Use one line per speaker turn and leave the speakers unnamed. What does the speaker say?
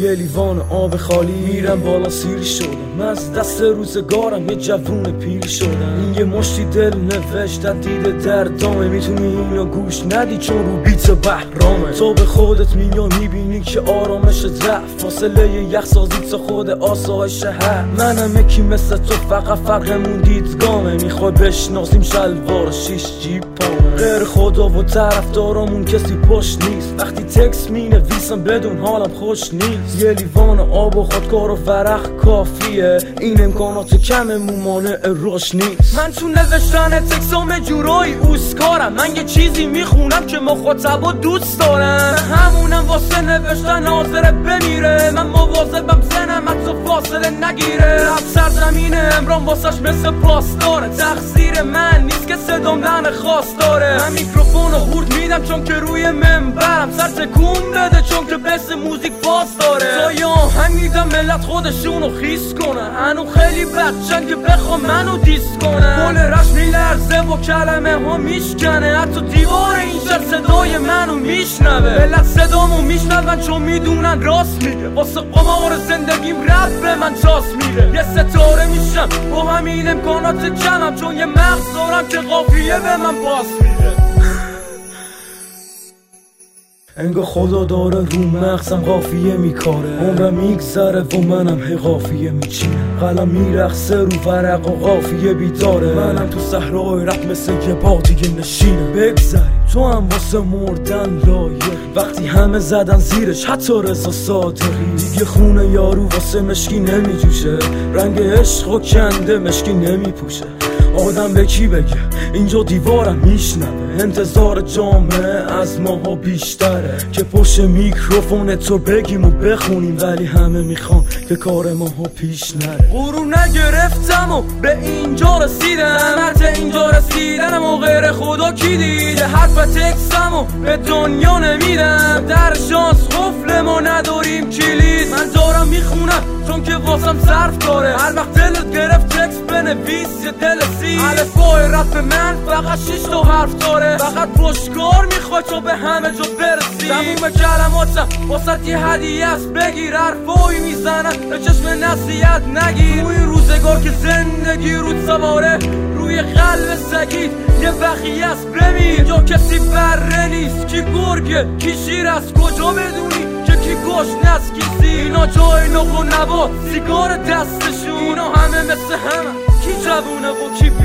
یه لیوان آب خالی میرم بالا سیر شدم. من از دست روزگارم یه جوون پیر شدم. این یه مشتی دل نوشت دیده دردامه. میتونی اینو گوش ندی چون رو بیت بهرامه. تو به خودت میای میبینی که آرامش ضعف فاصله یخسازی تا خود آسایش هست. منم یکی مثل تو فقط فرقمون دیدگامه. میخوای بشناسیم شلوار 6 جیب پامه. غیر خدا و طرفدارامون کسی پشت نیست. وقتی تکس مینویسم بدون حالم خوش نیست. یه لیوان آب و خودکار و ورق کافیه. این امکانات کممون مانع روش نیست. من تو نوشتن تکسام جورایی اوسکارم. من یه چیزی میخونم که مخاطبو دوست دارم. همونم واسه نوشتن حاضر بمیره. من مواظبم زنم حتی فاصله نگیره. رب سرزمین امران واسش مثل پاس داره. تقصیر من نیست که صدام لحن خاص داره. من میکروفونو خورد میدم چون که روی منبرم. سر تکون بده چون که بس موزیک باز داره. تا یه آهنگ میدم ملت خودشونو خیس کنن. هنو خیلی بچن که بخوا منو دیس کنن. گل رش میلرزه و کلمه ها میشکنه. حتی دیوار این شهر صدای منو میشنوه. ملت صدامو میشنون چون میدونن راست میگه. واسه قمار زندگیم رب به من چاس میره. یه ستاره میشم با همین امکانات کمم. چون یه مغز دارم که قافیه به من باس میده. انگار خدا داره رو مغزم قافیه میکاره. عمرم میگذره و منم هی قافیه میچینم. قلم میرقصه رو ورق و قافیه بیداره. منم تو صحرای رپ مثل یه باد دیگه نشینم. بگذریم تو هم واسه مردن لایق. وقتی همه زدن زیرش حتی رضا صادقی. دیگه خونه یارو واسه مشکی نمیجوشه. رنگ عشق و کنده مشکی نمیپوشه. آدم به کی بگه اینجا دیوارم میشنوه. انتظار جامعه از ماها بیشتره که پشت میکروفون تو بگیم و بخونیم. ولی همه میخوان که کار ماها پیش نره. غرور نگرفتم و به اینجا رسیدم. حتی اینجا رسیدنم و غیر خدا کی دیده. حرف تکسم و به دنیا نمیدم. در شانس قفل ما نداریم کلید. من دارم میخونم چون که واسم ظرف داره. هر وقت دلت گرفت تکس بنویس یه دل سی. الفبای رپ من فقط 6 تا حرف داره. فقط پشتکار میخوای تو به همه جا برسی. تموم کلماتم واسه یه هدیه است. بگیر حرفایی میزنن به چشم نصیحت نگیر. تو این روزگار که زندگی رود سواره روی قلب سگید یه بخیه است بمیر. جا کسی بره نیست کی گرگه کی شیر است. کجا بدونی که کی گشنه است کی سیر. اینا جای نق و نبات سیگار دستشون. اینا همه مثل همه کی جوونه و کی